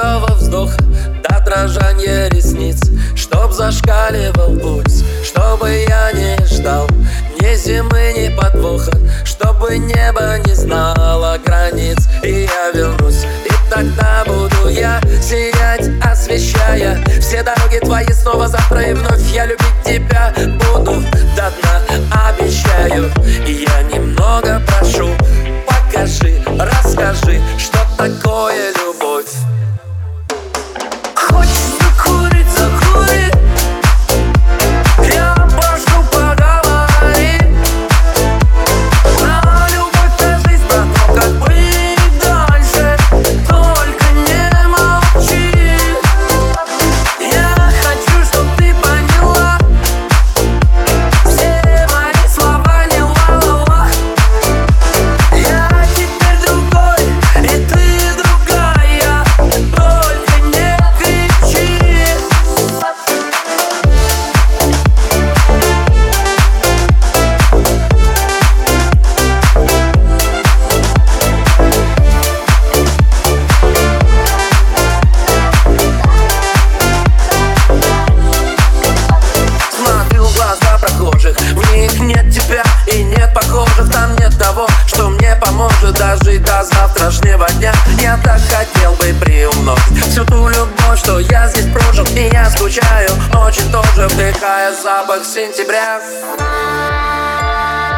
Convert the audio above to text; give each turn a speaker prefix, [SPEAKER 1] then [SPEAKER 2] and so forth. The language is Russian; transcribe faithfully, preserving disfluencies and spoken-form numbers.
[SPEAKER 1] глубокого вздоха до дрожания ресниц, чтоб зашкаливал пульс, чтобы я не ждал ни зимы, ни подвоха, чтобы небо не знало границ. И я вернусь, и тогда буду я сиять, освещая все дороги твои снова завтра. И вновь я любить тебя буду до дна, обещаю. И я немного прошу, покажи, расскажи, что такое любовь.
[SPEAKER 2] Хочется курить, закури, я прошу, поговори про любовь, про жизнь, про то, как быть дальше. Только не молчи. Я хочу, чтоб ты поняла, все мои слова не ла-ла-ла. Я теперь другой, и ты другая, только не кричи.
[SPEAKER 1] Смотрю в глаза прохожих, в них нет тебя и нет похожих. Там нет того, что мне поможет дожить до завтрашнего дня. Я так хотел бы приумножить всю ту любовь, что я здесь прожил. И я скучаю очень тоже, вдыхая запах сентября.